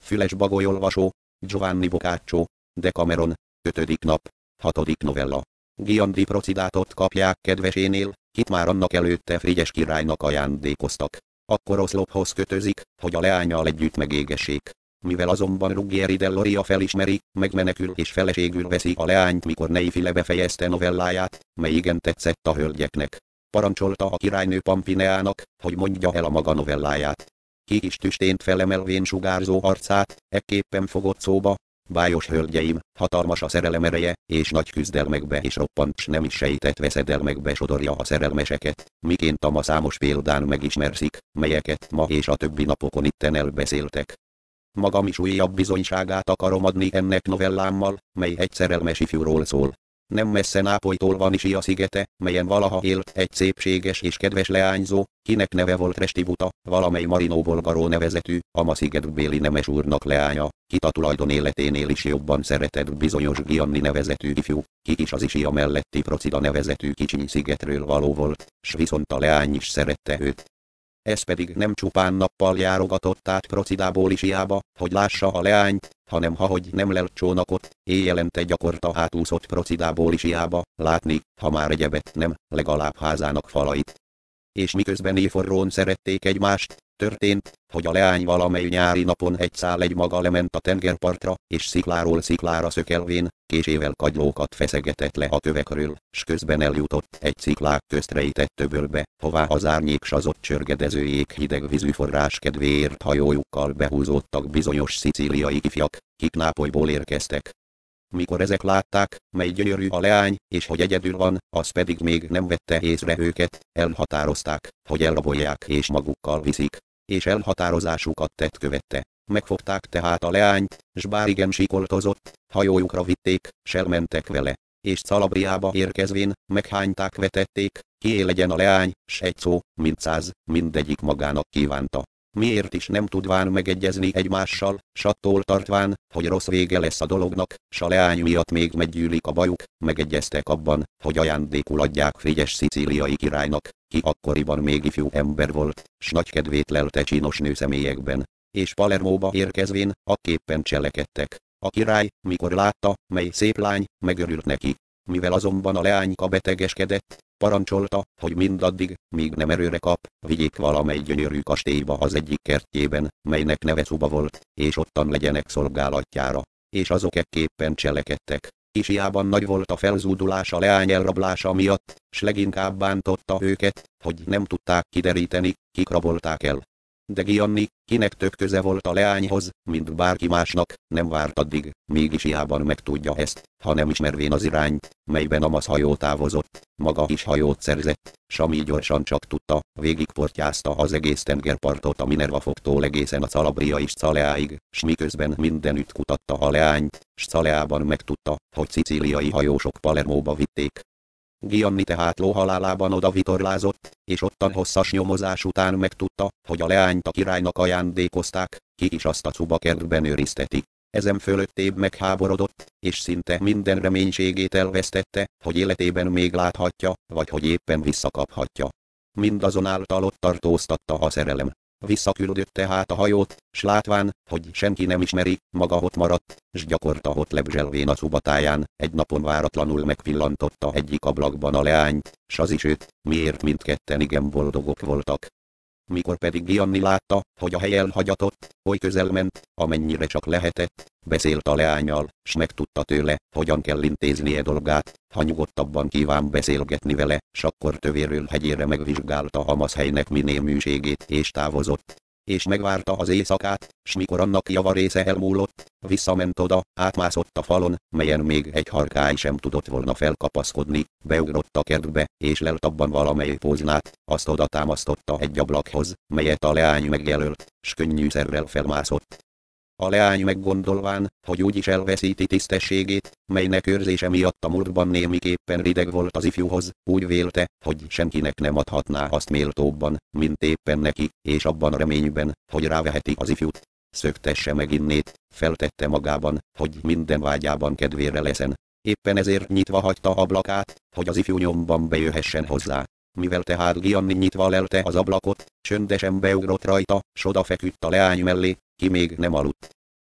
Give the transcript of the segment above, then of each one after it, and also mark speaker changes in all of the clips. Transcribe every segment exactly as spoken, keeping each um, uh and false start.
Speaker 1: Füles Bagolyolvasó, Giovanni Boccaccio, Decameron, ötödik nap, hatodik novella. Gian di Procidátot kapják kedvesénél, kit már annak előtte Frigyes királynak ajándékoztak. Akkor oszlophoz kötözik, hogy a leányal együtt megégessék. Mivel azonban Ruggieri dell'Oria felismeri, megmenekül és feleségül veszi a leányt, mikor Neifile befejezte novelláját, mely igen tetszett a hölgyeknek. Parancsolta a királynő Pampineának, hogy mondja el a maga novelláját. Ki is tüstént felemelvén sugárzó arcát, ekképpen fogott szóba: bájos hölgyeim, hatalmas a szerelem ereje, és nagy küzdelmekbe és roppant s nem is sejtett veszedelmekbe sodorja a szerelmeseket, miként a ma számos példán megismerszik, melyeket ma és a többi napokon itten elbeszéltek. Magam is újabb bizonyságát akarom adni ennek novellámmal, mely egy szerelmes ifjúról szól. Nem messze Nápolytól van Isia szigete, melyen valaha élt egy szépséges és kedves leányzó, kinek neve volt Restibuta, valamely Marino Bolgaro nevezetű, a ma szigetbéli nemes úrnak leánya, kit a tulajdon életénél is jobban szeretett bizonyos Gianni nevezetű ifjú, ki is az Isia melletti Procida nevezetű kicsiny szigetről való volt, s viszont a leány is szerette őt. Ez pedig nem csupán nappal járogatott át Procidából Isiába, hogy lássa a leányt, hanem hahogy nem lelt csónakot, éjjelente gyakorta átúszott Procidából Isiába, látni, ha már egyebet nem, legalább házának falait. És miközben éjforrón szerették egymást, történt, hogy a leány valamely nyári napon egy szál egy maga lement a tengerpartra, és szikláról sziklára szökelvén, késével kagylókat feszegetett le a kövekről, s közben eljutott egy sziklák közt rejtett töbölbe, hová az árnyék s az ott csörgedező jég hideg vízű forrás kedvéért hajójukkal behúzódtak bizonyos szicíliai ifjak, kik Nápolyból érkeztek. Mikor ezek látták, mely gyönyörű a leány, és hogy egyedül van, az pedig még nem vette észre őket, elhatározták, hogy elrabolják és magukkal viszik, és elhatározásukat tett követte. Megfogták tehát a leányt, s bár igen sikoltozott, hajójukra vitték, s elmentek vele, és Calabriába érkezvén, meghányták vetették, kié legyen a leány, s egy szó, mint száz, mindegyik magának kívánta. Miért is nem tudván megegyezni egymással, s attól tartván, hogy rossz vége lesz a dolognak, s a leány miatt még meggyűlik a bajuk, megegyeztek abban, hogy ajándékul adják Frigyes szicíliai királynak, ki akkoriban még ifjú ember volt, s nagy kedvét lelte csinos nőszemélyekben, és Palermóba érkezvén, akképpen cselekedtek. A király, mikor látta, mely szép lány, megörült neki. Mivel azonban a leányka betegeskedett, parancsolta, hogy mindaddig, míg nem erőre kap, vigyék valamely gyönyörű kastélyba az egyik kertjében, melynek neve Szuba volt, és ottan legyenek szolgálatjára. És azok ekképpen cselekedtek. Isiában nagy volt a felzúdulás a leány elrablása miatt, s leginkább bántotta őket, hogy nem tudták kideríteni, kik rabolták el. De Gianni, kinek tök köze volt a leányhoz, mint bárki másnak, nem várt addig, míg Isiában megtudja ezt, ha nem ismervén az irányt, melyben Amasz hajó távozott, maga is hajót szerzett, s ami gyorsan csak tudta, végigportyázta az egész tengerpartot a Minerva fogtól egészen a Calabria és Caleáig, s miközben mindenütt kutatta a leányt, s Caleában megtudta, hogy szicíliai hajósok Palermóba vitték. Gianni tehát lóhalálában oda vitorlázott, és ottan hosszas nyomozás után megtudta, hogy a leányt a királynak ajándékozták, ki is azt a Szuba kertben őrizteti. Ezen fölöttébb megháborodott, és szinte minden reménységét elvesztette, hogy életében még láthatja, vagy hogy éppen visszakaphatja. Mindazonáltal ott tartóztatta a szerelem. Visszaküldött tehát a hajót, s látván, hogy senki nem ismeri, maga ott maradt, s gyakorta ott lebzselvén a Szubatáján, egy napon váratlanul megpillantotta egyik ablakban a leányt, s az is őt, miért mindketten igen boldogok voltak. Mikor pedig Gianni látta, hogy a hely elhagyatott, oly közel ment, amennyire csak lehetett, beszélt a leánnyal, s megtudta tőle, hogyan kell intéznie dolgát, ha nyugodtabban kíván beszélgetni vele, s akkor tövéről hegyére megvizsgálta Amasz helynek minéműségét és távozott. És megvárta az éjszakát, s mikor annak javarésze elmúlott, visszament oda, átmászott a falon, melyen még egy harkály sem tudott volna felkapaszkodni, beugrott a kertbe, és lelt abban valamely póznát, azt oda támasztotta egy ablakhoz, melyet a leány megjelölt, s könnyűszerrel felmászott. A leány meggondolván, hogy úgyis elveszíti tisztességét, melynek őrzése miatt a múltban némiképpen rideg volt az ifjúhoz, úgy vélte, hogy senkinek nem adhatná azt méltóbban, mint éppen neki, és abban a reményben, hogy ráveheti az ifjút, szöktesse meg innét, feltette magában, hogy minden vágyában kedvére leszen. Éppen ezért nyitva hagyta ablakát, hogy az ifjú nyomban bejöhessen hozzá. Mivel tehát Gianni nyitva lelte az ablakot, csöndesen beugrott rajta, s odafeküdt a leány mellé, ki még nem aludt.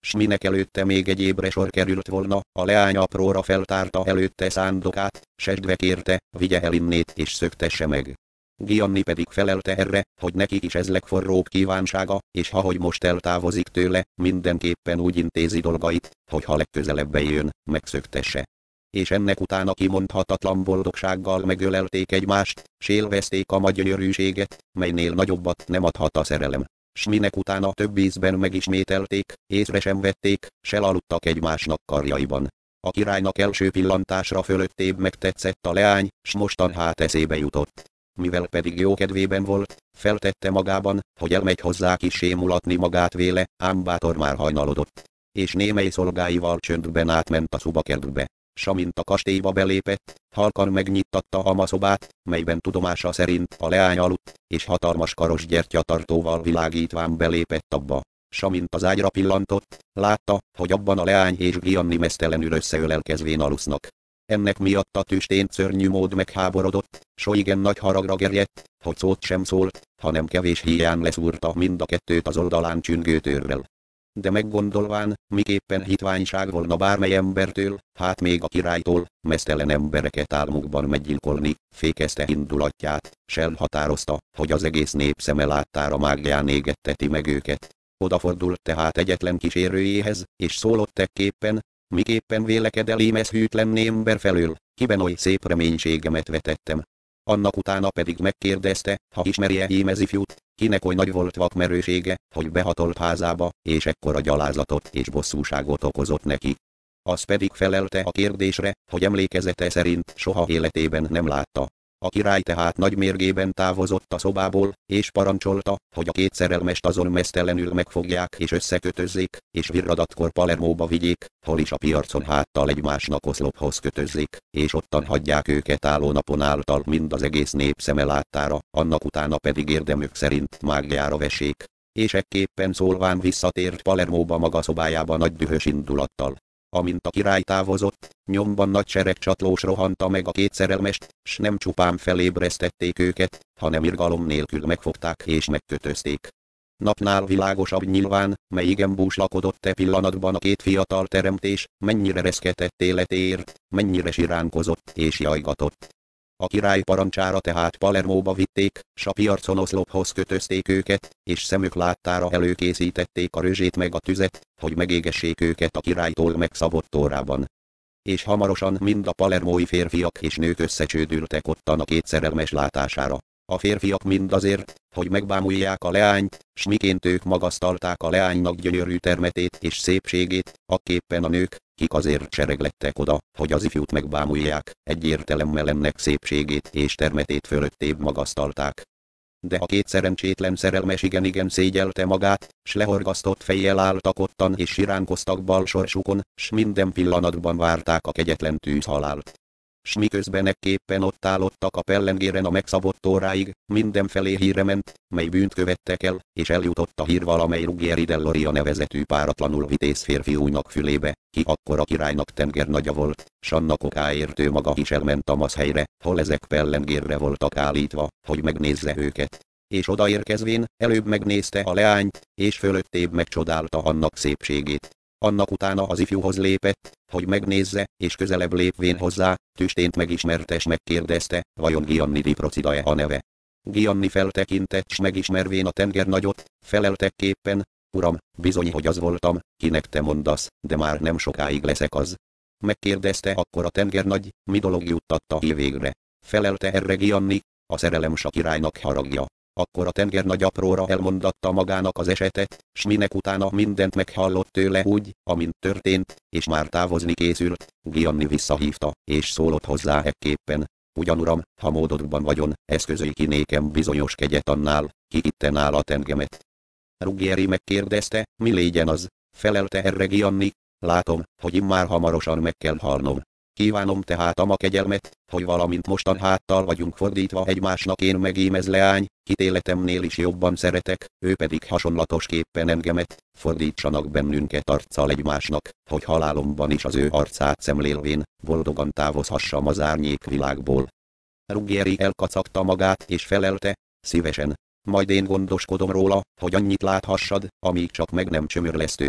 Speaker 1: s minek előtte még egyébre sor került volna, a leány apróra feltárta előtte szándokát, sesdve kérte, vigye el innét és szöktesse meg. Gianni pedig felelte erre, hogy nekik is ez legforróbb kívánsága, és ha hogy most eltávozik tőle, mindenképpen úgy intézi dolgait, hogy ha legközelebb bejön, megszöktesse. És ennek utána kimondhatatlan boldogsággal megölelték egymást, s élvezték a gyönyörűséget, melynél nagyobbat nem adhat a szerelem. S minek utána több ízben megismételték, észre sem vették, s elaludtak egymásnak karjaiban. A királynak első pillantásra fölöttébb megtetszett a leány, s mostan hát eszébe jutott. Mivel pedig jó kedvében volt, feltette magában, hogy elmegy hozzá kissé mulatni magát véle, ám bátor már hajnalodott. És némely szolgáival csöndben átment a szobakertbe. S amint a kastélyba belépett, halkan megnyittatta a maszobát, melyben tudomása szerint a leány aludt, és hatalmas karos gyertyatartóval világítván belépett abba. S amint az ágyra pillantott, látta, hogy abban a leány és Gianni meztelenül összeölelkezvén alusznak. Ennek miatt a tüstént szörnyű mód megháborodott, s igen nagy haragra gerjedt, hogy szót sem szólt, hanem kevés híján leszúrta mind a kettőt az oldalán csüngő törrel. De meggondolván, miképpen hitványság volna bármely embertől, hát még a királytól, meztelen embereket álmukban meggyilkolni, fékezte indulatját, s elhatározta, hogy az egész nép szeme láttára mágián égetteti meg őket. Odafordult tehát egyetlen kísérőjéhez, és szólott ekképpen, miképpen vélekedel ím ez hűtlen ember felől, kiben oly szép reménységemet vetettem. Annak utána pedig megkérdezte, ha ismerje ím ez ifjút, kinek oly nagy volt vakmerősége, hogy behatolt házába, és ekkora gyalázatot és bosszúságot okozott neki. Az pedig felelte a kérdésre, hogy emlékezete szerint soha életében nem látta. A király tehát nagy mérgében távozott a szobából, és parancsolta, hogy a két szerelmest azon meztelenül megfogják és összekötözzék, és virradatkor Palermóba vigyék, hol is a piacon háttal egymásnak oszlophoz kötözzék, és ottan hagyják őket álló napon által mind az egész nép szeme láttára, annak utána pedig érdemük szerint mágiára vessék. És ekképpen szólván visszatért Palermóba maga szobájába nagy dühös indulattal. Amint a király távozott, nyomban nagy seregcsatlós rohanta meg a két szerelmest, s nem csupán felébresztették őket, hanem irgalom nélkül megfogták és megkötözték. Napnál világosabb nyilván, mely igen búslakodott e pillanatban a két fiatal teremtés, mennyire reszketett életéért, mennyire siránkozott és jajgatott. A király parancsára tehát Palermóba vitték, s a piarcon oszlophoz kötözték őket, és szemük láttára előkészítették a rözsét meg a tüzet, hogy megégessék őket a királytól megszabott órában. És hamarosan mind a palermói férfiak és nők összecsődültek ottan a két szerelmes látására. A férfiak mind azért, hogy megbámulják a leányt, s miként ők magasztalták a leánynak gyönyörű termetét és szépségét, akképpen a nők, kik azért sereglettek oda, hogy az ifjút megbámulják, egy értelemmel ennek szépségét és termetét fölöttébb magasztalták. De a két szerencsétlen szerelmes igen-igen szégyelte magát, s lehorgasztott fejjel álltak ottan és siránkoztak bal sorsukon, s minden pillanatban várták a kegyetlen tűzhalált. S miközben ekképpen ott állottak a pellengéren a megszabott óráig, mindenfelé híre ment, mely bűnt követtek el, és eljutott a hír valamely Ruggieri Delloria nevezetű páratlanul vitéz férfiúnak fülébe, ki akkor a királynak tengernagya volt, s annak okáért ő maga is elment a maszhelyre, hol ezek pellengérre voltak állítva, hogy megnézze őket. És odaérkezvén, előbb megnézte a leányt, és fölöttébb megcsodálta annak szépségét. Annak utána az ifjúhoz lépett, hogy megnézze, és közelebb lépvén hozzá, tüstént megismertes megkérdezte, vajon Gianni di Procida-e a neve. Gianni feltekintett, s megismervén a tengernagyot, feleltekképpen, uram, bizony, hogy az voltam, kinek te mondasz, de már nem sokáig leszek az. Megkérdezte akkor a tengernagy, mi dolog juttatta hívégre. Felelte erre Gianni, a szerelem s a királynak haragja. Akkor a tengernagy apróra elmondatta magának az esetet, s minek utána mindent meghallott tőle úgy, amint történt, és már távozni készült, Gianni visszahívta, és szólott hozzá ekképpen, ugyan uram, ha módodban vagyon, eszközölj ki nékem bizonyos kegyet annál, ki itten állat engemet. Ruggieri megkérdezte, mi légyen az, felelte erre Gianni, látom, hogy immár hamarosan meg kell halnom. Kívánom tehát ama kegyelmet, hogy valamint mostan háttal vagyunk fordítva egymásnak én meg ím ez leány, kit életemnél is jobban szeretek, ő pedig hasonlatosképpen engemet, fordítsanak bennünket arccal egymásnak, hogy halálomban is az ő arcát szemlélvén, boldogan távozhassam az árnyék világból. Ruggieri elkacagta magát és felelte, szívesen, majd én gondoskodom róla, hogy annyit láthassad, amíg csak meg nem csömör lesz tőle.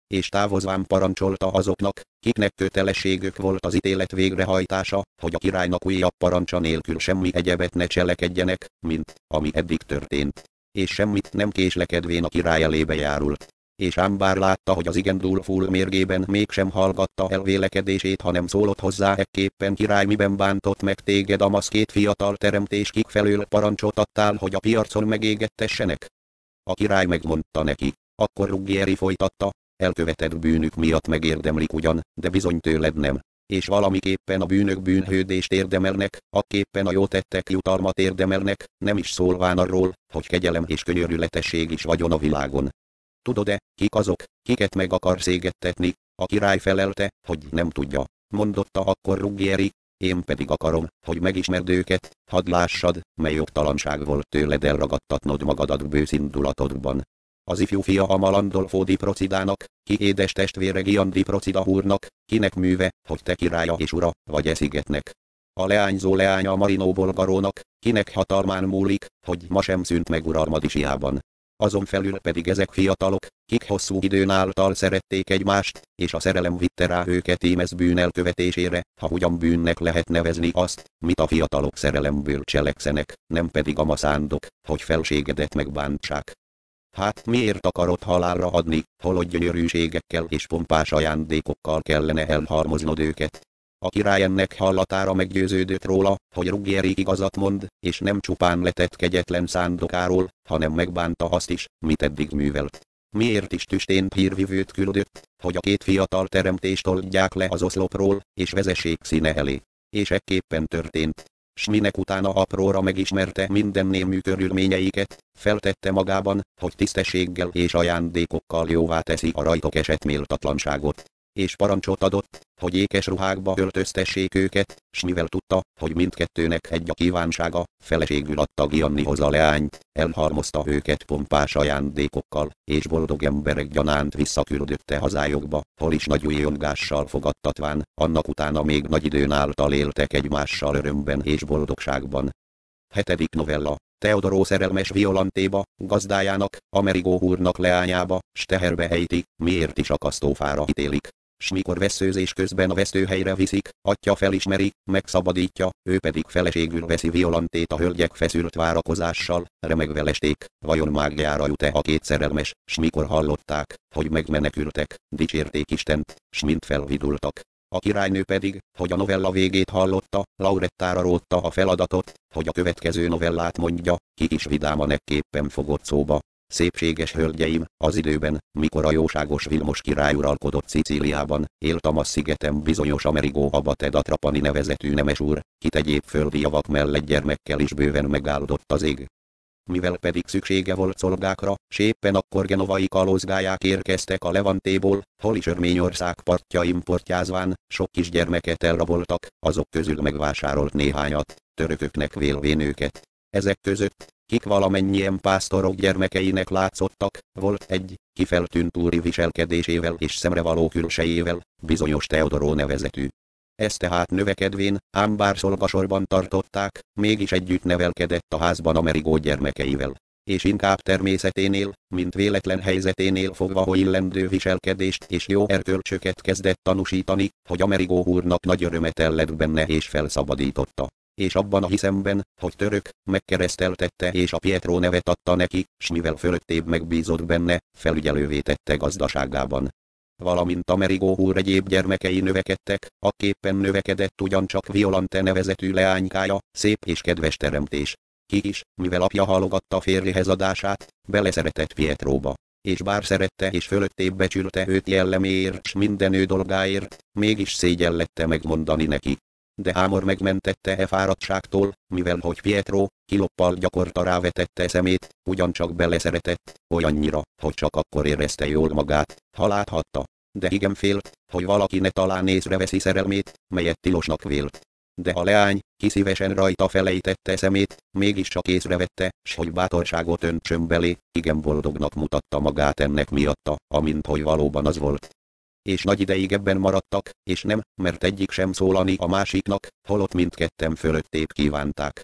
Speaker 1: és távozván parancsolta azoknak, kiknek kötelességük volt az ítélet végrehajtása, hogy a királynak újabb parancsa nélkül semmi egyebet ne cselekedjenek, mint ami eddig történt. És semmit nem késlekedvén a király elébe járult. És ám bár látta, hogy az igen dúlful mérgében mégsem hallgatta el vélekedését, hanem szólott hozzá ekképpen: király, miben bántott meg téged a két fiatal teremtés, kik felől parancsot adtál, hogy a piacon megégettessenek? A király megmondta neki. Akkor Ruggieri folytatta: elkövetett bűnük miatt megérdemlik ugyan, de bizony tőled nem. És valamiképpen a bűnök bűnhődést érdemelnek, akképpen a jó tettek jutalmat érdemelnek, nem is szólván arról, hogy kegyelem és könyörületesség is vagyon a világon. Tudod-e, kik azok, kiket meg akarsz égettetni? A király felelte, hogy nem tudja. Mondotta akkor Ruggieri: én pedig akarom, hogy megismerd őket, hadd lássad, mely jogtalanság volt tőled elragadtatnod magadat bőszindulatodban. Az ifjú fia a Malandolfo di Procidának, ki édes testvére Gian di Procida úrnak, kinek műve, hogy te királya és ura, vagy e szigetnek. A leányzó leánya a Marino Bolgarónak, kinek hatalmán múlik, hogy ma sem szűnt meg uralmadisiában. Azon felül pedig ezek fiatalok, kik hosszú időn által szerették egymást, és a szerelem vitte rá őket ímez bűn elkövetésére, ha ugyan bűnnek lehet nevezni azt, mit a fiatalok szerelemből cselekszenek, nem pedig a ma szándok, hogy felségedet megbántsák. Hát miért akarod halálra adni, holott gyönyörűségekkel és pompás ajándékokkal kellene elhalmoznod őket? A király ennek hallatára meggyőződött róla, hogy Ruggieri igazat mond, és nem csupán letett kegyetlen szándokáról, hanem megbánta azt is, mit eddig művelt. Miért is tüstént hírvivőt küldött, hogy a két fiatal teremtést oldják le az oszlopról, és vezessék színe elé. És ekképpen történt. S minek utána apróra megismerte minden némű körülményeiket, feltette magában, hogy tisztességgel és ajándékokkal jóvá teszi a rajtok esett méltatlanságot. És parancsot adott, hogy ékes ruhákba öltöztessék őket, s mivel tudta, hogy mindkettőnek egy a kívánsága, feleségül adta Giannihoz a leányt, elhalmozta őket pompás ajándékokkal, és boldog emberek gyanánt visszaküldötte hazájukba, hol is nagy újjongással fogadtatván, annak utána még nagy időn által éltek egymással örömben és boldogságban. Hetedik novella. Teodoro szerelmes Violantéba, gazdájának, Amerigo úrnak leányába, s teherbe ejti, miért is akasztófára ítélik. S mikor veszőzés közben a vesztőhelyre viszik, atya felismeri, megszabadítja, ő pedig feleségül veszi Violantét a hölgyek feszült várakozással, remegve lesték, vajon mágjára jut-e a két szerelmes, s mikor hallották, hogy megmenekültek, dicsérték Istent, s mind felvidultak. A királynő pedig, hogy a novella végét hallotta, Laurettára rótta a feladatot, hogy a következő novellát mondja, ki is vidáman ekképpen fogott szóba. Szépséges hölgyeim, az időben, mikor a jóságos Vilmos király uralkodott Szicíliában, élt a Masz-szigeten bizonyos Amerigo Abate da Trapani nevezetű nemes úr, kit egyéb földi javak mellett gyermekkel is bőven megáldott az ég. Mivel pedig szüksége volt szolgákra, s éppen akkor genovai kalózgályák érkeztek a Levantéból, hol is Örményország partjain portyázván, sok kisgyermeket elraboltak, azok közül megvásárolt néhányat, törököknek vélvén őket. Ezek között, kik valamennyien pásztorok gyermekeinek látszottak, volt egy, ki feltűnt úri viselkedésével és szemrevaló külsejével, bizonyos Teodoro nevezetű. Ez tehát növekedvén, ám bár szolgasorban tartották, mégis együtt nevelkedett a házban Amerigo gyermekeivel. És inkább természeténél, mint véletlen helyzeténél fogva illendő viselkedést és jó erkölcsöket kezdett tanúsítani, hogy Amerigo úrnak nagy örömet lett benne és felszabadította. És abban a hiszemben, hogy török, megkereszteltette és a Pietro nevet adta neki, s mivel fölöttébb megbízott benne, felügyelővé tette gazdaságában. Valamint Amerigo úr egyéb gyermekei növekedtek, akképpen növekedett ugyancsak Violante nevezetű leánykája, szép és kedves teremtés. Ki is, mivel apja halogatta férjehez adását, beleszeretett Pietróba. És bár szerette és fölöttébb becsülte őt jelleméért s minden ő dolgáért, mégis szégyellette megmondani neki. De Ámor megmentette e fáradtságtól, mivel hogy Pietro, kiloppal gyakorta rávetette szemét, ugyancsak beleszeretett, olyannyira, hogy csak akkor érezte jól magát, ha láthatta. De igen félt, hogy valaki ne talán észreveszi szerelmét, melyet tilosnak vélt. De a leány, ki szívesen rajta felejtette szemét, mégiscsak észrevette, s hogy bátorságot öntsön belé, igen boldognak mutatta magát ennek miatta, amint hogy valóban az volt. És nagy ideig ebben maradtak, és nem, mert egyik sem szólani a másiknak, holott mindketten fölöttébb kívánták.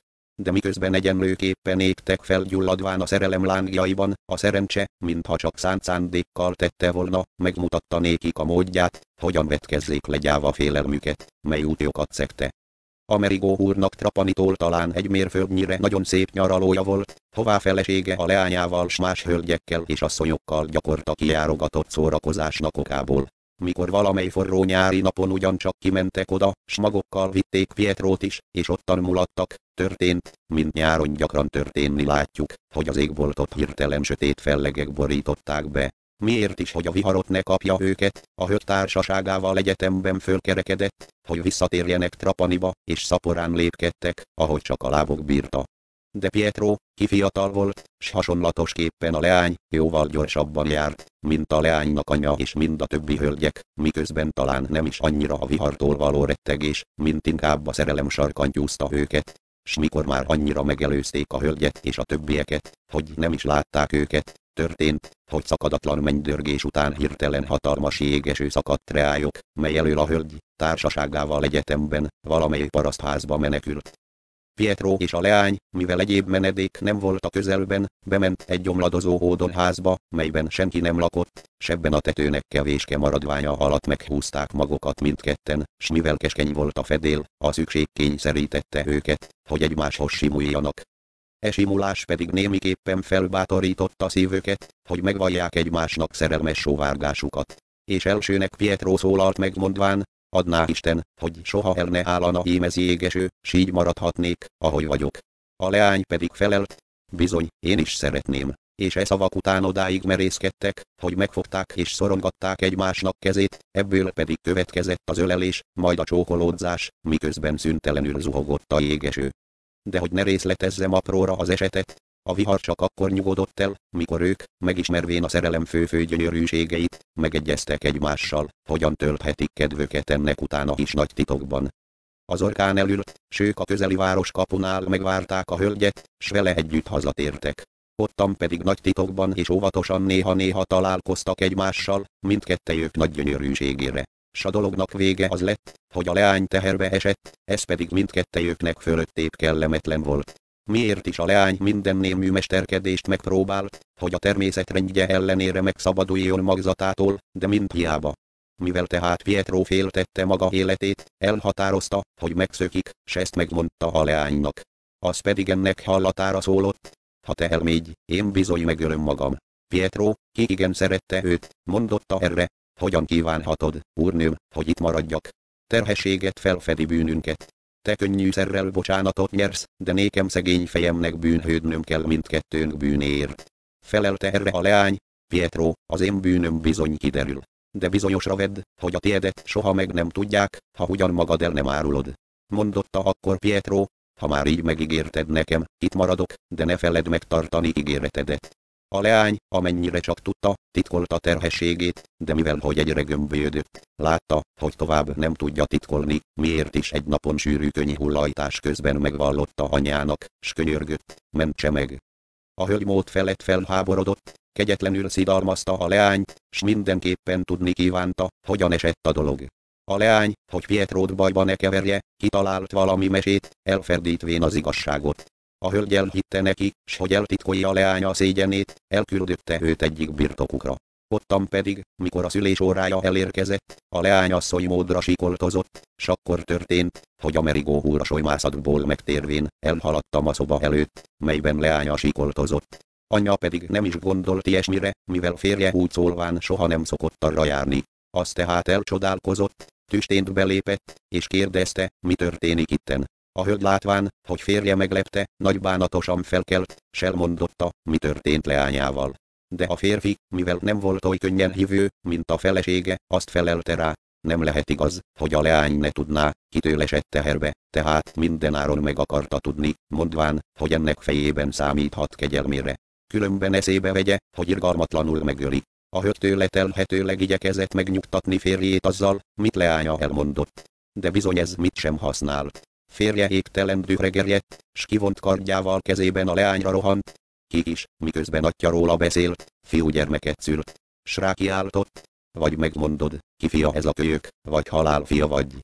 Speaker 1: de miközben egyenlőképpen égtek fel gyulladván a szerelem lángjaiban, a szerencse, mintha csak szánt szándékkal tette volna, megmutatta nékik a módját, hogyan vetkezzék le gyáva félelmüket, mely útjukat szegte. Amerigo úrnak Trapanitól talán egy mérföldnyire nagyon szép nyaralója volt, hová felesége a leányával s más hölgyekkel és asszonyokkal gyakorta kijárogatott szórakozásnak okából. Mikor valamely forró nyári napon ugyancsak kimentek oda, s magukkal vitték Pietrót is, és ottan mulattak, történt, mint nyáron gyakran történni látjuk, hogy az égboltot hirtelen sötét fellegek borították be. Miért is, hogy a viharot ne kapja őket, a hölgy társaságával egyetemben fölkerekedett, hogy visszatérjenek Trapaniba, és szaporán lépkedtek, ahogy csak a lábok bírta. De Pietro, ki fiatal volt, s hasonlatosképpen a leány, jóval gyorsabban járt, mint a leánynak anyja és mind a többi hölgyek, miközben talán nem is annyira a vihartól való rettegés, mint inkább a szerelem sarkantyúzta őket. S mikor már annyira megelőzték a hölgyet és a többieket, hogy nem is látták őket, történt, hogy szakadatlan mennydörgés után hirtelen hatalmas jégeső szakadt reályok, mely elől a hölgy társaságával egyetemben valamely parasztházba menekült. Pietro és a leány, mivel egyéb menedék nem volt a közelben, bement egy gyomladozó hódolházba, melyben senki nem lakott, s ebben a tetőnek kevéske maradványa alatt meghúzták magukat mindketten, s mivel keskeny volt a fedél, a szükség kényszerítette őket, hogy egymáshoz simuljanak. E simulás pedig némiképpen felbátorította szívüket, hogy megvallják egymásnak szerelmes sóvárgásukat. És elsőnek Pietro szólalt meg mondván, adná Isten, hogy soha el ne állana ím ez jégeső, s így maradhatnék, ahogy vagyok. A leány pedig felelt, bizony, én is szeretném, és e szavak után odáig merészkedtek, hogy megfogták és szorongatták egymásnak kezét, ebből pedig következett az ölelés, majd a csókolódzás, miközben szüntelenül zuhogott a jégeső. De hogy ne részletezzem apróra az esetet, a vihar csak akkor nyugodott el, mikor ők, megismervén a szerelem fő-fő gyönyörűségeit, megegyeztek egymással, hogyan tölthetik kedvüket ennek utána is nagy titokban. Az orkán elült, s ők a közeli város kapunál megvárták a hölgyet, s vele együtt hazatértek. Ottan pedig nagy titokban és óvatosan néha-néha találkoztak egymással, mindkettejük nagy gyönyörűségére. S a dolognak vége az lett, hogy a leány teherbe esett, ez pedig mindkettejüknek fölöttébb kellemetlen volt. Miért is a leány minden némű mesterkedést megpróbált, hogy a természet rendje ellenére megszabaduljon magzatától, de mind hiába. Mivel tehát Pietro féltette maga életét, elhatározta, hogy megszökik, s ezt megmondta a leánynak. Az pedig ennek hallatára szólott, ha te elmégy, én bizony megölöm magam. Pietro, ki igen szerette őt, mondotta erre, hogyan kívánhatod, úrnőm, hogy itt maradjak. Terhességet felfedi bűnünket. Te könnyűszerrel bocsánatot nyersz, de nékem szegény fejemnek bűnhődnöm kell mindkettőnk bűnéért. Felelte erre a leány, Pietro, az én bűnöm bizony kiderül. De bizonyosra vedd, hogy a tiédet soha meg nem tudják, ha ugyan magad el nem árulod. Mondotta akkor Pietro, ha már így megígérted nekem, itt maradok, de ne feledd megtartani ígéretedet. A leány, amennyire csak tudta, titkolta terhességét, de mivel hogy egyre gömbölyödött, látta, hogy tovább nem tudja titkolni, miért is egy napon sűrű könyhullajtás közben megvallotta anyjának, s könyörgött, mentse meg. A hölgy mód felett felháborodott, kegyetlenül szidalmazta a leányt, s mindenképpen tudni kívánta, hogyan esett a dolog. A leány, hogy Pietrót bajba ne keverje, kitalált valami mesét, elferdítvén az igazságot. A hölgy elhitte neki, s hogy eltitkolja a leánya szégyenét, elküldötte őt egyik birtokukra. Ottan pedig, mikor a szülés órája elérkezett, a leány asszony módra sikoltozott, s akkor történt, hogy Amerigo úr a solymászatból megtérvén, elhaladtam a szoba előtt, melyben leánya sikoltozott. Anyja pedig nem is gondolt ilyesmire, mivel férje úgy szólván soha nem szokott arra járni. Az tehát elcsodálkozott, tüstént belépett, és kérdezte, mi történik itten. A hölgy látván, hogy férje meglepte, nagy bánatosan felkelt, s elmondotta, mi történt leányával. De a férfi, mivel nem volt oly könnyen hívő, mint a felesége, azt felelte rá, nem lehet igaz, hogy a leány ne tudná, kitől esett teherbe, tehát mindenáron meg akarta tudni, mondván, hogy ennek fejében számíthat kegyelmére. Különben eszébe vegye, hogy irgalmatlanul megöli. A hölgy tőle telhetőleg igyekezett megnyugtatni férjét azzal, mit leánya elmondott. De bizony ez mit sem használt. Férje égtelen dühre gerjedt, s kivont kardjával kezében a leányra rohant. Ki is, miközben atya róla beszélt, fiúgyermeket szült. S rákiáltott, vagy megmondod, ki fia ez a kölyök, vagy halál fia vagy.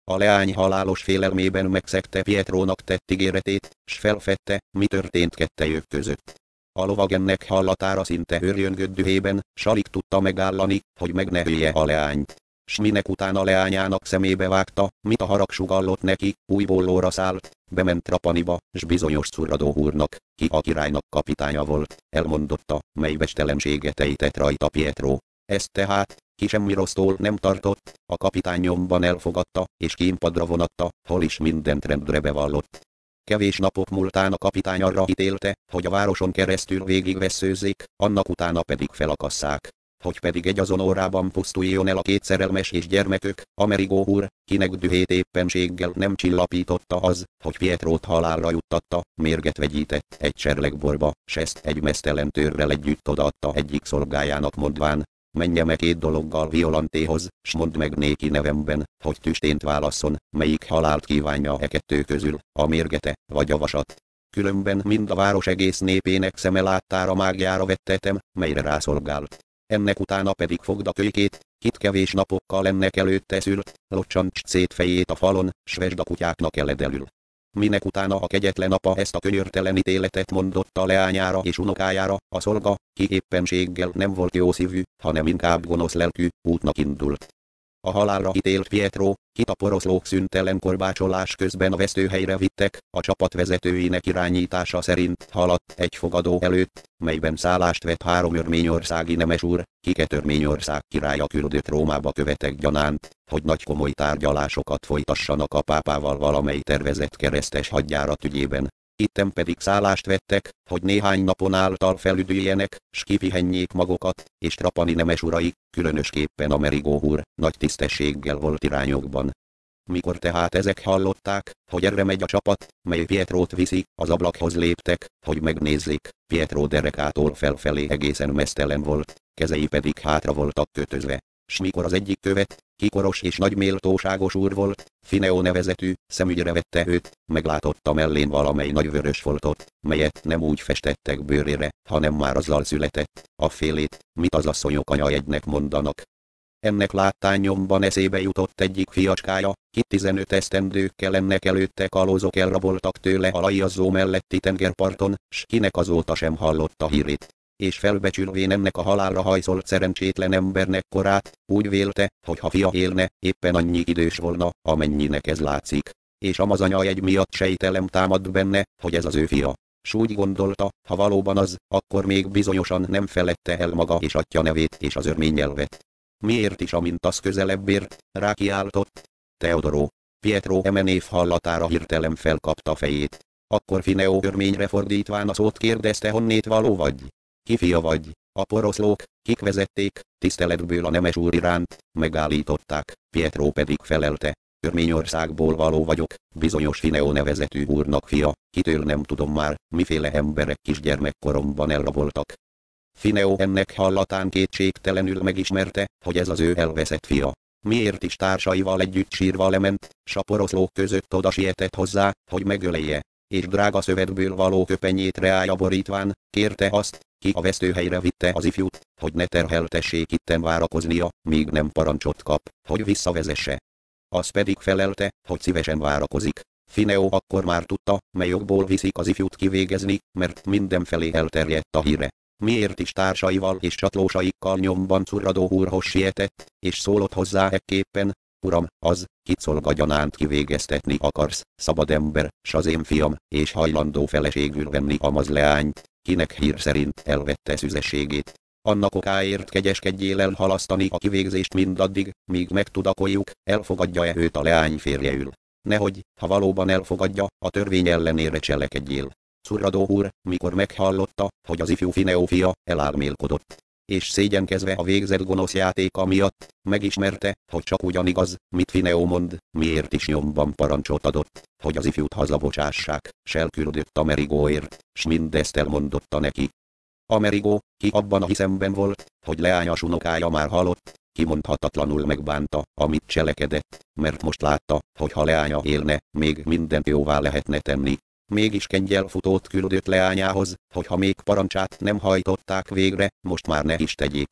Speaker 1: A leány halálos félelmében megszegte Pietrónak tett ígéretét, s felfedte, mi történt kettejük között. A lovag ennek hallatára szinte őrjöngött dühében, s alig tudta megállani, hogy meg ne ölje a leányt. S minek utána leányának szemébe vágta, mit a harag sugallott neki, újból lóra szállt, bement Trapaniba, s bizonyos Currado úrnak, ki a királynak kapitánya volt, elmondotta, mely bestelenséget ejtett rajta Pietro. Ezt tehát, ki semmi rossztól nem tartott, a kapitány nyomban elfogadta, és kínpadra vonatta, hol is mindent rendre bevallott. Kevés napok múltán a kapitány arra ítélte, hogy a városon keresztül végigvesszőzzék, annak utána pedig felakasszák. Hogy pedig egy azon órában pusztuljon el a két szerelmes és gyermekük, Amerigo úr, kinek dühét éppenséggel nem csillapította az, hogy Pietrót halálra juttatta, mérget vegyített egy cserlegborba, s ezt egy meztelen tőrrel együtt odaadta egyik szolgájának mondván, menje meg két dologgal Violantéhoz, s mondd meg néki nevemben, hogy tüstént válasszon, melyik halált kívánja e kettő közül, a mérgete, vagy a vasat. Különben mind a város egész népének szeme láttára mágjára vettetem, melyre rászolgált. Ennek utána pedig fogd a kölykét, kit kevés napokkal ennek előtte szült, locsants szét fejét a falon, s vesd a kutyáknak eledelül. Minek utána a kegyetlen apa ezt a könyörtelen ítéletet mondotta a leányára és unokájára, a szolga, ki éppenséggel nem volt jó szívű, hanem inkább gonosz lelkű, útnak indult. A halálra ítélt Pietro, kit a poroszlók szüntelen korbácsolás közben a vesztőhelyre vittek, a csapat vezetőinek irányítása szerint haladt egy fogadó előtt, melyben szállást vett három örményországi nemes úr, kiket Örményország királya küldött Rómába követek gyanánt, hogy nagy komoly tárgyalásokat folytassanak a pápával valamely tervezett keresztes hadjárat ügyében. Itten pedig szállást vettek, hogy néhány napon által felüdüljenek, s kipihenjék magukat, és Trapani nemes urai, különösképpen Amerigo úr, nagy tisztességgel volt irányokban. Mikor tehát ezek hallották, hogy erre megy a csapat, mely Pietrót viszi, az ablakhoz léptek, hogy megnézzék, Pietro derekától felfelé egészen meztelen volt, kezei pedig hátra voltak kötözve. S mikor az egyik követ, kikoros és nagy méltóságos úr volt, Fineo nevezetű, szemügyre vette őt, meglátotta mellén valamely nagy vörös foltot, melyet nem úgy festettek bőrére, hanem már azzal született, a félét, mit az asszonyok anyajegynek mondanak. Ennek láttán nyomban eszébe jutott egyik fiacskája, kit tizenöt esztendőkkel ennek előtte kalózok elraboltak tőle a Laiazzó melletti tengerparton, s kinek azóta sem hallotta hírét. És felbecsülvén ennek a halálra hajszolt szerencsétlen embernek korát, úgy vélte, hogy ha fia élne, éppen annyi idős volna, amennyinek ez látszik. És amaz anyajegy miatt sejtelem támad benne, hogy ez az ő fia. S úgy gondolta, ha valóban az, akkor még bizonyosan nem felette el maga és atya nevét és az örmény nyelvet. Miért is amint az közelebb ért, rákiáltott. Teodoro. Pietro eme név hallatára hirtelen felkapta fejét. Akkor Fineo örményre fordítván a szót kérdezte, honnét való vagy? Ki fia vagy? A poroszlók, kik vezették, tiszteletből a nemes úr iránt, megállították, Pietro pedig felelte. Örményországból való vagyok, bizonyos Fineo nevezetű úrnak fia, kitől nem tudom már, miféle emberek kisgyermekkoromban elraboltak. Fineo ennek hallatán kétségtelenül megismerte, hogy ez az ő elveszett fia. Miért is társaival együtt sírva lement, s a poroszlók között oda sietett hozzá, hogy megölje, és drága szövetből való köpenyét reája borítván, kérte azt, ki a vesztőhelyre vitte az ifjút, hogy ne terheltessék itten várakoznia, míg nem parancsot kap, hogy visszavezesse. Az pedig felelte, hogy szívesen várakozik. Fineo akkor már tudta, mely jogból viszik az ifjút kivégezni, mert mindenfelé elterjedt a híre. Miért is társaival és csatlósaikkal nyomban Currado úrhoz sietett, és szólott hozzá ekképpen, uram, az, kit szolgagyanánt kivégeztetni akarsz, szabad ember, s az én fiam, és hajlandó feleségül venni amaz leányt, kinek hír szerint elvette szüzességét. Annak okáért kegyeskedjél el halasztani a kivégzést mindaddig, míg megtudakoljuk, elfogadja-e őt a leány férjeül. Nehogy, ha valóban elfogadja, a törvény ellenére cselekedjél. Currado úr, mikor meghallotta, hogy az ifjú Fineo fia, elálmélkodott. És szégyenkezve a végzett gonosz játéka miatt, megismerte, hogy csak ugyanigaz, mit Fineo mond, miért is nyomban parancsot adott, hogy az ifjút hazabocsássák, s elküldött Amerigoért, s mindezt elmondotta neki. Amerigo, ki abban a hiszemben volt, hogy leányas unokája már halott, kimondhatatlanul megbánta, amit cselekedett, mert most látta, hogy ha leánya élne, még mindent jóvá lehetne tenni. Mégis kengyelfutót küldött leányához, hogy ha még parancsát nem hajtották végre, most már ne is tegyék.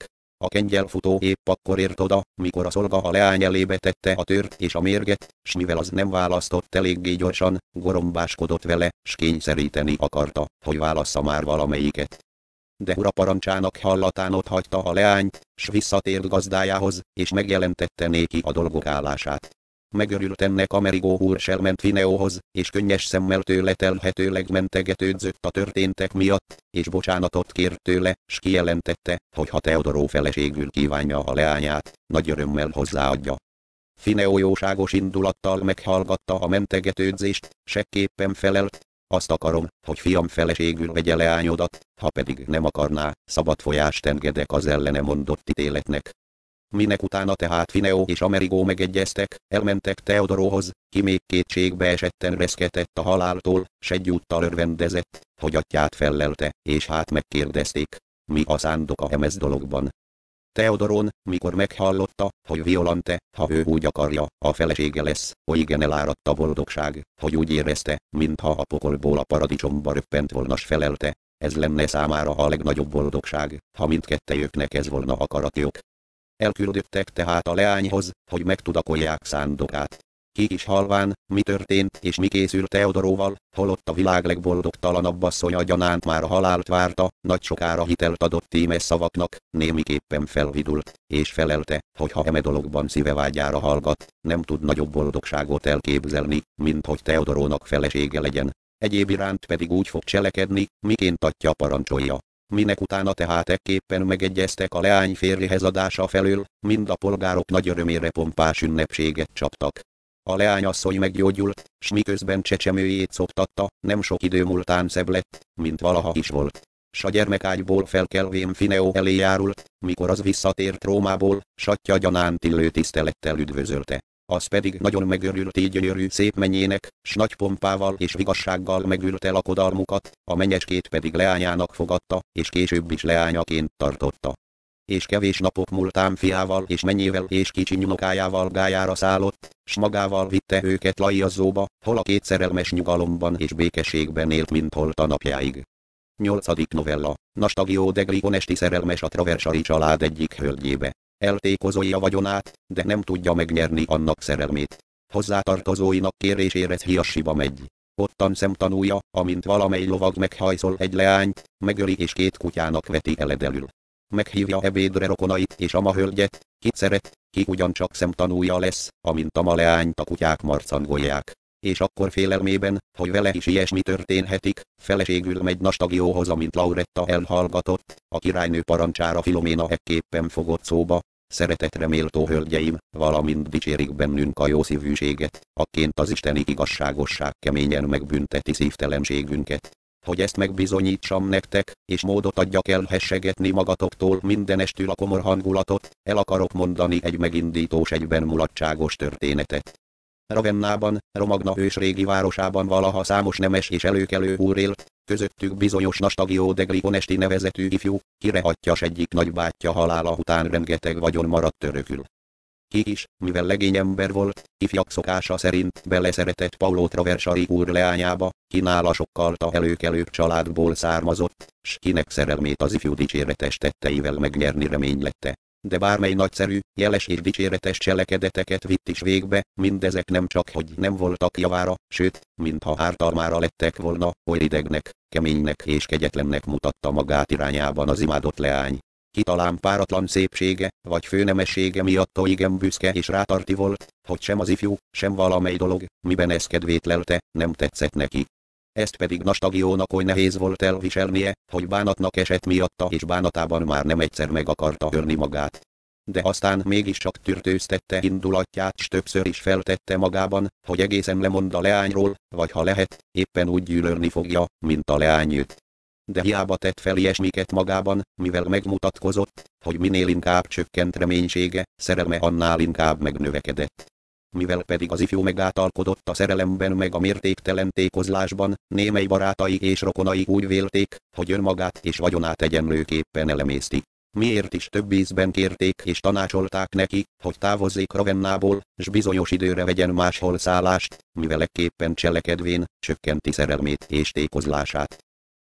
Speaker 1: A kengyelfutó épp akkor ért oda, mikor a szolga a leány elébe tette a tört és a mérget, s mivel az nem választott eléggé gyorsan, gorombáskodott vele, s kényszeríteni akarta, hogy válassza már valamelyiket. De ura parancsának hallatán ott hagyta a leányt, s visszatért gazdájához, és megjelentette néki a dolgok állását. Megörült ennek Amerigo úr s elment Fineóhoz, és könnyes szemmel tőle telhetőleg mentegetődzött a történtek miatt, és bocsánatot kért tőle, s kijelentette, hogy ha Teodoró feleségül kívánja a leányát, nagy örömmel hozzáadja. Fineó jóságos indulattal meghallgatta a mentegetődzést, sekképpen felelt: azt akarom, hogy fiam feleségül vegye leányodat, ha pedig nem akarná, szabad folyást engedek az ellene mondott ítéletnek. Minek utána tehát Fineó és Amerigo megegyeztek, elmentek Teodoróhoz, ki még kétségbe esetten reszketett a haláltól, s egyúttal örvendezett, hogy atyát fellelte, és hát megkérdezték, mi a szándoka emez dologban. Teodoron, mikor meghallotta, hogy Violante, ha ő úgy akarja, a felesége lesz, olygen eláradt a boldogság, hogy úgy érezte, mintha a pokolból a paradicsomba röppent volna, s felelte, ez lenne számára a legnagyobb boldogság, ha mindkettejüknek ez volna akaratjuk. Elküldöttek tehát a leányhoz, hogy megtudakolják szándokát. Ki is halván, mi történt és mi készült Teodoróval, holott a világ legboldogtalanabb asszonya gyanánt már a halált várta, nagy sokára hitelt adott ímes szavaknak, némiképpen felvidult, és felelte, hogy ha eme dologban szíve vágyára hallgat, nem tud nagyobb boldogságot elképzelni, mint hogy Teodorónak felesége legyen. Egyéb iránt pedig úgy fog cselekedni, miként atya parancsolja. Minek utána tehát ekképpen megegyeztek a leány férjehez adása felől, mind a polgárok nagy örömére pompás ünnepséget csaptak. A leányasszony meggyógyult, s miközben csecsemőjét szoptatta, nem sok idő múltán szebb lett, mint valaha is volt. S a gyermekágyból felkelvén Fineó elé járult, mikor az visszatért Rómából, s atya gyanánt illő tisztelettel üdvözölte. Az pedig nagyon megörült így gyönyörű szép mennyének, s nagy pompával és vigassággal megülte lakodalmukat, a menyecskét pedig leányának fogadta, és később is leányaként tartotta. És kevés napok múltán fiával és mennyével és kicsi nyunokájával Gályára szállott, s magával vitte őket Laiazzóba, hol a két szerelmes nyugalomban és békességben élt, mint holt a napjáig. nyolcadik novella. Nastagio degli Onesti szerelmes a Traversari család egyik hölgyébe. Eltékozolja vagyonát, de nem tudja megnyerni annak szerelmét. Hozzátartozóinak kérésére Hiassiba megy. Ottan szemtanúja, amint valamely lovag meghajszol egy leányt, megöli és két kutyának veti eledelül. Meghívja ebédre rokonait és ama hölgyet, kit szeret, ki ugyancsak szemtanúja lesz, amint ama leányt a kutyák marcangolják. És akkor félelmében, hogy vele is ilyesmi történhetik, feleségül megy Nastagióhoz, amint Lauretta elhallgatott, a királynő parancsára Filoména ekképpen fogott szóba: szeretetre méltó hölgyeim, valamint dicsérik bennünk a jó szívűséget, akként az isteni igazságosság keményen megbünteti szívtelenségünket. Hogy ezt megbizonyítsam nektek, és módot adjak el hessegetni magatoktól mindenestül a komor hangulatot, el akarok mondani egy megindítós egyben mulatságos történetet. Ravennában, Romagna ősrégi városában valaha számos nemes és előkelő úr élt, közöttük bizonyos Nastagio degli Onesti nevezetű ifjú, kire atyas egyik nagybátyja halála után rengeteg vagyon maradt örökül. Ki is, mivel legény ember volt, ifjak szokása szerint beleszeretett Paolo Traversari úr leányába, ki nála sokkal előkelőbb családból származott, s kinek szerelmét az ifjú dicséretes tetteivel megnyerni reménylette. De bármely nagyszerű, jeles és dicséretes cselekedeteket vitt is végbe, mindezek nem csak hogy nem voltak javára, sőt, mintha ártalmára lettek volna, oly idegnek, keménynek és kegyetlennek mutatta magát irányában az imádott leány. Ki talán páratlan szépsége, vagy főnemessége miatt olyan büszke és rátarti volt, hogy sem az ifjú, sem valamely dolog, miben ez kedvét lelte, nem tetszett neki. Ezt pedig Nastagiónak oly nehéz volt elviselnie, hogy bánatnak esett miatta, és bánatában már nem egyszer meg akarta ölni magát. De aztán mégiscsak tűrtőztette indulatját, s többször is feltette magában, hogy egészen lemond a leányról, vagy ha lehet, éppen úgy gyűlölni fogja, mint a leány őt. De hiába tett fel ilyesmiket magában, mivel megmutatkozott, hogy minél inkább csökkent reménysége, szerelme annál inkább megnövekedett. Mivel pedig az ifjú megáltalkodott a szerelemben meg a mértéktelen tékozlásban, némely barátai és rokonai úgy vélték, hogy önmagát és vagyonát egyenlőképpen elemészti. Miért is több ízben kérték és tanácsolták neki, hogy távozzék Ravennából, s bizonyos időre vegyen máshol szállást, mivel ekképpen cselekedvén csökkenti szerelmét és tékozlását.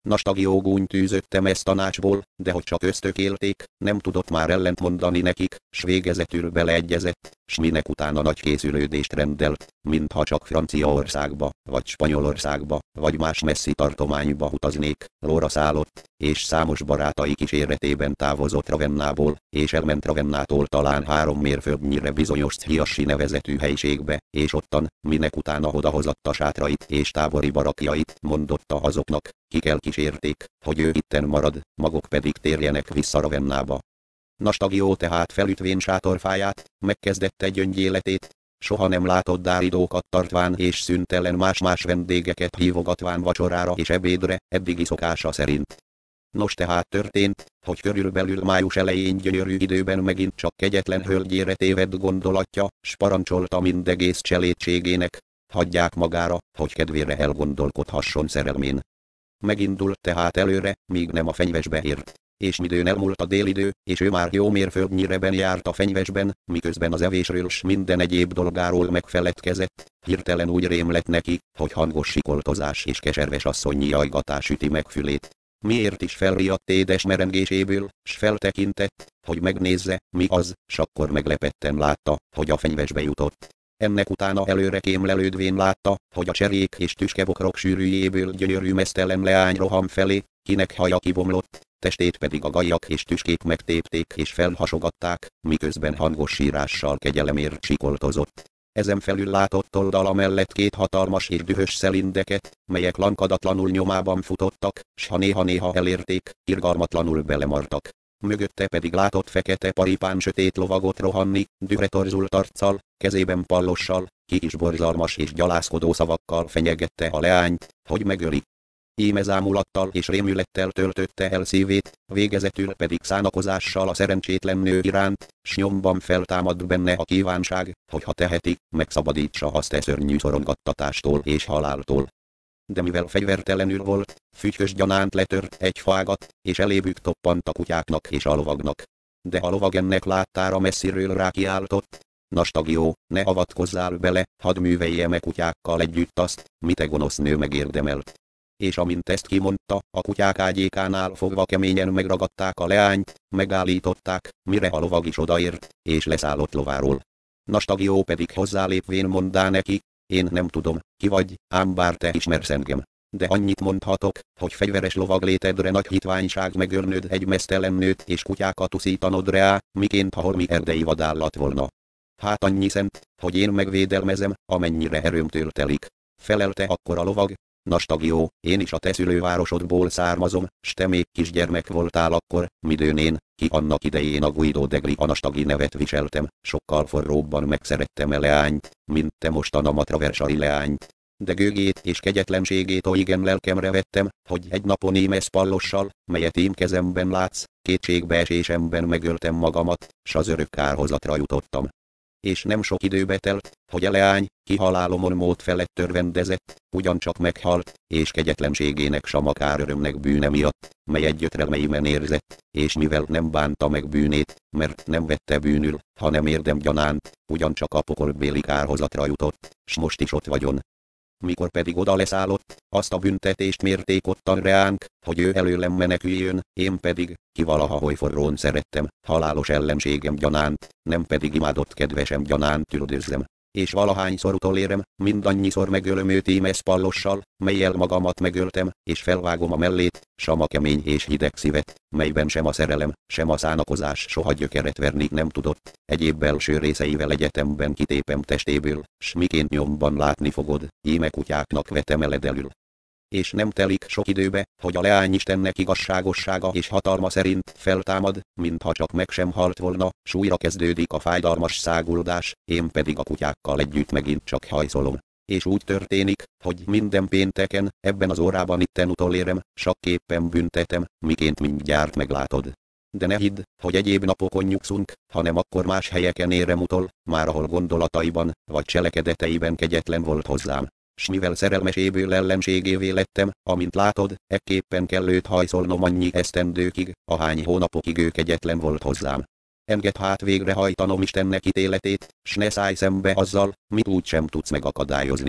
Speaker 1: Nastagió gúny tűzöttem ezt tanácsból, de hogy csak ösztökélték, nem tudott már ellent mondani nekik, s végezetül beleegyezett, s minek utána nagy készülődést rendelt, mintha csak Franciaországba, vagy Spanyolországba, vagy más messzi tartományba utaznék, lóra szállott, és számos barátai kíséretében távozott Ravennából, és elment Ravennától talán három mérföldnyire bizonyos Chiassi nevezetű helyiségbe, és ottan, minek utána odahozatta sátrait és tábori barakjait, mondotta azoknak, kik elkísérték, hogy ő itten marad, maguk pedig térjenek vissza Ravennába. Nastagió tehát felütvén sátorfáját, megkezdette gyöngyéletét, soha nem látott dáridókat tartván és szüntelen más-más vendégeket hívogatván vacsorára és ebédre, eddigi szokása szerint. Nos tehát történt, hogy körülbelül május elején gyönyörű időben megint csak kegyetlen hölgyére tévedt gondolatja, s parancsolta mindegész cselédségének, hagyják magára, hogy kedvére elgondolkodhasson szerelmén. Megindult tehát előre, míg nem a fenyvesbe ért, és midőn elmúlt a délidő, és ő már jó mérföldnyireben járt a fenyvesben, miközben az evésről s minden egyéb dolgáról megfeledkezett, hirtelen úgy rém lett neki, hogy hangos sikoltozás és keserves asszonyi jajgatás üti meg fülét. Miért is felriadt édes merengéséből, s feltekintett, hogy megnézze, mi az, s akkor meglepetten látta, hogy a fenyvesbe jutott. Ennek utána előre kémlelődvén látta, hogy a cserék és tüskebokrok sűrűjéből gyönyörű meztelen leány roham felé, kinek haja kibomlott, testét pedig a gajak és tüskék megtépték és felhasogatták, miközben hangos sírással kegyelemért sikoltozott. Ezen felül látott oldala mellett két hatalmas és dühös szelindeket, melyek lankadatlanul nyomában futottak, s ha néha-néha elérték, irgalmatlanul belemartak. Mögötte pedig látott fekete paripán sötét lovagot rohanni, dühre torzult arccal, kezében pallossal, ki is borzalmas és gyalászkodó szavakkal fenyegette a leányt, hogy megöli. Íme zámulattal és rémülettel töltötte el szívét, végezetül pedig szánakozással a szerencsétlen nő iránt, s nyomban feltámad benne a kívánság, hogy ha teheti, megszabadítsa azt e szörnyű szorongattatástól és haláltól. De mivel fegyvertelenül volt, fügyhös gyanánt letört egy fágat, és elébük toppant a kutyáknak és a lovagnak. De a lovag ennek láttára messziről rákiáltott: Nastagió, ne avatkozzál bele, hadd művelje meg kutyákkal együtt azt, mit e gonosz nő megérdemelt. És amint ezt kimondta, a kutyák ágyékánál fogva keményen megragadták a leányt, megállították, mire a lovag is odaért, és leszállott lováról. Nastagió pedig hozzálépvén mondá neki: én nem tudom, ki vagy, ám bár te ismersz engem. De annyit mondhatok, hogy fegyveres lovag létedre nagy hitványság megölnöd egy meztelen nőt és kutyákat uszítanod rá, miként ha holmi erdei vadállat volna. Hát annyi szent, hogy én megvédelmezem, amennyire erőmtől telik. Felelte akkor a lovag: Nastagió, én is a te szülővárosodból származom, s te még kisgyermek voltál akkor, midőn én, ki annak idején a Guido degli Anastagi nevet viseltem, sokkal forróbban megszerettem e leányt, mint te mostan a matraversari leányt. De gőgét és kegyetlenségét olyan lelkemre vettem, hogy egy napon ímesz pallossal, melyet ím kezemben látsz, kétségbeesésemben megöltem magamat, s az örök kárhozatra jutottam. És nem sok időbe telt, hogy a leány, ki halálomon mód felett örvendezett, ugyancsak meghalt, és kegyetlenségének s a makár örömnek bűne miatt, mely egy gyötrelmeimen érzett, és mivel nem bánta meg bűnét, mert nem vette bűnül, hanem érdemgyanánt, ugyancsak a pokolbéli kárhozatra jutott, s most is ott vagyon. Mikor pedig oda leszállott, azt a büntetést mérték ottan reánk, hogy ő előlem meneküljön, én pedig, ki valaha oly forrón szerettem, halálos ellenségem gyanánt, nem pedig imádott kedvesem gyanánt üldözzem. És valahányszor utolérem, mindannyiszor megölöm őt ímesz pallossal, mellyel magamat megöltem, és felvágom a mellét, s a kemény és hideg szívet, melyben sem a szerelem, sem a szánakozás soha gyökeret verni nem tudott, egyéb belső részeivel egyetemben kitépem testéből, s miként nyomban látni fogod, íme kutyáknak vetem eledelül. És nem telik sok időbe, hogy a leány Istennek igazságossága és hatalma szerint feltámad, mintha csak meg sem halt volna, s újra kezdődik a fájdalmas száguldás, én pedig a kutyákkal együtt megint csak hajszolom. És úgy történik, hogy minden pénteken, ebben az órában itten utolérem, sakképpen büntetem, miként mindjárt meglátod. De ne hidd, hogy egyéb napokon nyugszunk, hanem akkor más helyeken érem utol, már ahol gondolataiban, vagy cselekedeteiben kegyetlen volt hozzám. S mivel szerelmeséből ellenségévé lettem, amint látod, ekképpen kell őt hajszolnom annyi esztendőkig, ahány hónapokig ő kegyetlen volt hozzám. Engedd hát végrehajtanom Istennek ítéletét, s ne szállj szembe azzal, mit úgy sem tudsz megakadályozni.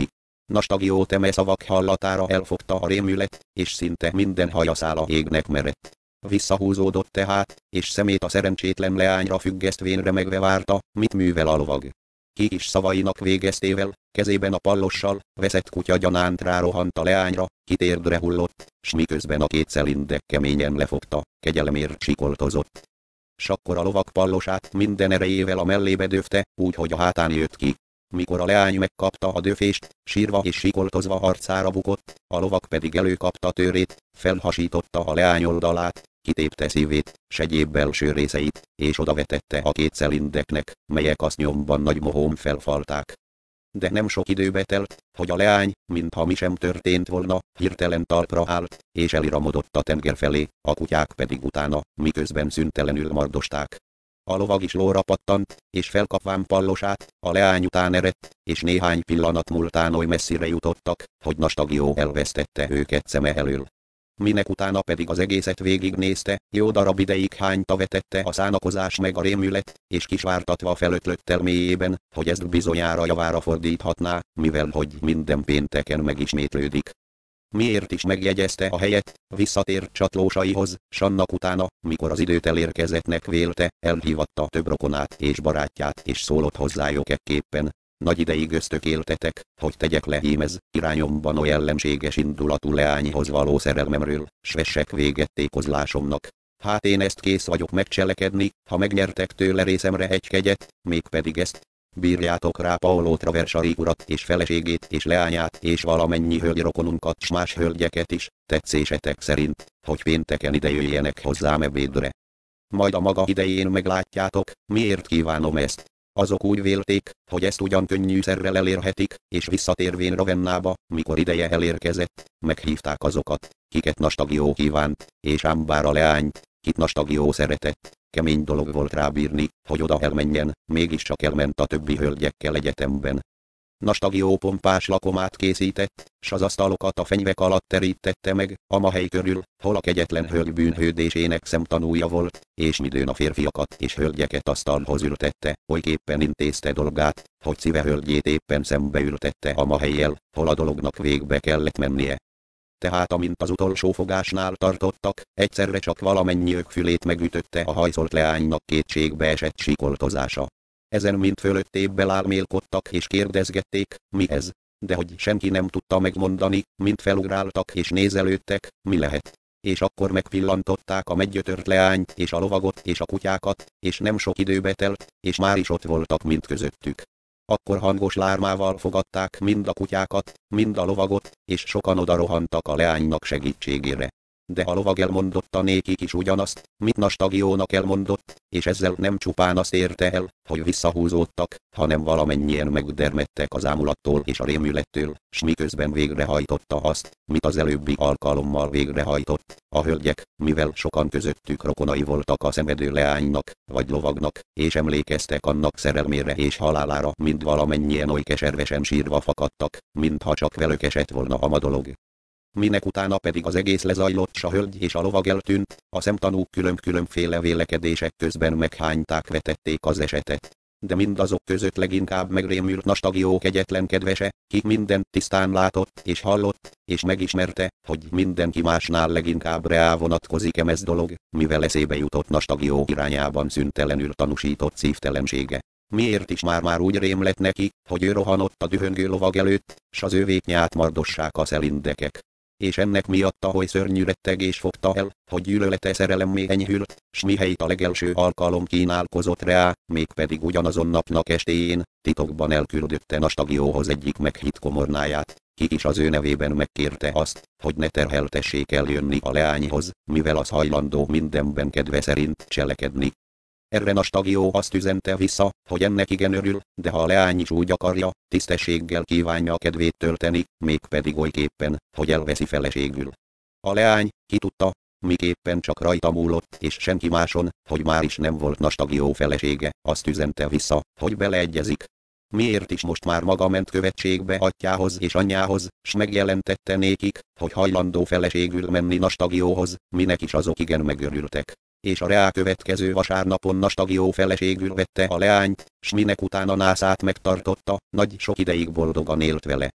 Speaker 1: Nastagió teme szavak hallatára elfogta a rémület, és szinte minden hajaszála égnek merett. Visszahúzódott tehát, és szemét a szerencsétlen leányra függesztvén remegve várta, mit művel a lovag. Ki is szavainak végeztével, kezében a pallossal, veszett kutya gyanánt rárohant a leányra, kitérdre hullott, s miközben a két szelindek keményen lefogta, kegyelemért sikoltozott. S akkor a lovag pallosát minden erejével a mellébe döfte, úgy, hogy a hátán jött ki. Mikor a leány megkapta a döfést, sírva és sikoltozva harcára bukott, a lovag pedig előkapta tőrét, felhasította a leány oldalát, kitépte szívét, s egyéb belső részeit, és odavetette a két szelindeknek, melyek azt nyomban nagy mohón felfalták. De nem sok időbe telt, hogy a leány, mintha mi sem történt volna, hirtelen talpra állt, és eliramodott a tenger felé, a kutyák pedig utána, miközben szüntelenül mardosták. A lovag is lóra pattant, és felkapván pallosát, a leány után eredt, és néhány pillanat múltán oly messzire jutottak, hogy Nastagió elvesztette őket szeme elől. Minek utána pedig az egészet végignézte, jó darab ideig hányta vetette a szánakozás meg a rémület, és kisvártatva felötlött el mélyében, hogy ezt bizonyára javára fordíthatná, mivel hogy minden pénteken megismétlődik. Miért is megjegyezte a helyet, visszatért csatlósaihoz, s annak utána, mikor az időt elérkezettnek vélte, elhívatta több rokonát és barátját, és szólott hozzájuk ekképpen: nagy ideig ösztökéltetek, hogy tegyek le hímez irányomban oly ellenséges indulatú leányhoz való szerelmemről, s vessek véget tékozlásomnak. Hát én ezt kész vagyok megcselekedni, ha megnyertek tőle részemre egy kegyet, mégpedig ezt: bírjátok rá Paolo Traversari urat és feleségét és leányát és valamennyi hölgyrokonunkat s más hölgyeket is, tetszésetek szerint, hogy pénteken ide jöjjenek hozzám ebédre. Majd a maga idején meglátjátok, miért kívánom ezt. Azok úgy vélték, hogy ezt ugyan könnyűszerrel elérhetik, és visszatérvén Ravennába, mikor ideje elérkezett, meghívták azokat, kiket Nastagió kívánt, és ám bár a leányt, kit Nastagió szeretett, kemény dolog volt rábírni, hogy oda elmenjen, mégiscsak elment a többi hölgyekkel egyetemben. Nastagió pompás lakomát készített, s az asztalokat a fenyvek alatt terítette meg, amahely körül, hol a kegyetlen hölgy bűnhődésének szemtanúja volt, és midőn a férfiakat és hölgyeket asztalhoz ültette, olyképpen intézte dolgát, hogy szíve hölgyét éppen szembe ültette amahelyjel, hol a dolognak végbe kellett mennie. Tehát amint az utolsó fogásnál tartottak, egyszerre csak valamennyiük fülét megütötte a hajszolt leánynak kétségbe esett sikoltozása. Ezen mind fölöttébbel álmélkodtak és kérdezgették, mi ez, de hogy senki nem tudta megmondani, mind felugráltak és nézelődtek, mi lehet. És akkor megpillantották a meggyötört leányt és a lovagot és a kutyákat, és nem sok időbe telt, és már is ott voltak mind közöttük. Akkor hangos lármával fogadták mind a kutyákat, mind a lovagot, és sokan oda rohantak a leánynak segítségére. De a lovag elmondotta nékik is ugyanazt, mit Nastagiónak elmondott, és ezzel nem csupán azt érte el, hogy visszahúzódtak, hanem valamennyien megdermedtek az ámulattól és a rémülettől, s miközben végrehajtotta azt, mit az előbbi alkalommal végrehajtott, a hölgyek, mivel sokan közöttük rokonai voltak a szenvedő leánynak, vagy lovagnak, és emlékeztek annak szerelmére és halálára, mind valamennyien oly keservesen sírva fakadtak, mintha csak velük esett volna a dolog. Minek utána pedig az egész lezajlott, s a hölgy és a lovag eltűnt, a szemtanúk külön-különféle vélekedések közben meghányták vetették az esetet. De mindazok között leginkább megrémült Nastagió kegyetlen kedvese, ki mindent tisztán látott és hallott, és megismerte, hogy mindenki másnál leginkább reá vonatkozik emez dolog, mivel eszébe jutott Nastagió irányában szüntelenül tanúsított szívtelensége. Miért is már-már úgy rém lett neki, hogy ő rohanott a dühöngő lovag előtt, s az ővét nyát mardossák a szelindekek. És ennek miatt ahogy szörnyű rettegés fogta el, hogy gyűlölete szerelemmé enyhült, s mihelyt a legelső alkalom kínálkozott rá, mégpedig ugyanazon napnak estéjén, titokban elküldötte Nastagióhoz egyik meghitt komornáját, ki is az ő nevében megkérte azt, hogy ne terheltessék eljönni a leányhoz, mivel az hajlandó mindenben kedve szerint cselekedni. Erre Nastagió azt üzente vissza, hogy ennek igen örül, de ha a leány is úgy akarja, tisztességgel kívánja a kedvét tölteni, mégpedig olyképpen, hogy elveszi feleségül. A leány, ki tudta, miképpen csak rajta múlott, és senki máson, hogy már is nem volt Nastagió felesége, azt üzente vissza, hogy beleegyezik. Miért is most már maga ment követségbe atyához és anyjához, s megjelentette nékik, hogy hajlandó feleségül menni Nastagióhoz, minek is azok igen megörültek. És a reá következő vasárnapon Nastagió feleségül vette a leányt, s minek utána nászát megtartotta, nagy sok ideig boldogan élt vele.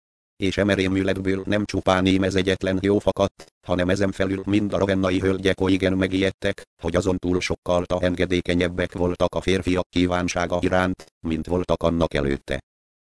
Speaker 1: és emerémületből nem csupán ím ez egyetlen jó fakadt, hanem ezen felül mind a ravennai hölgyek olygen megijedtek, hogy azon túl sokkal engedékenyebbek voltak a férfiak kívánsága iránt, mint voltak annak előtte.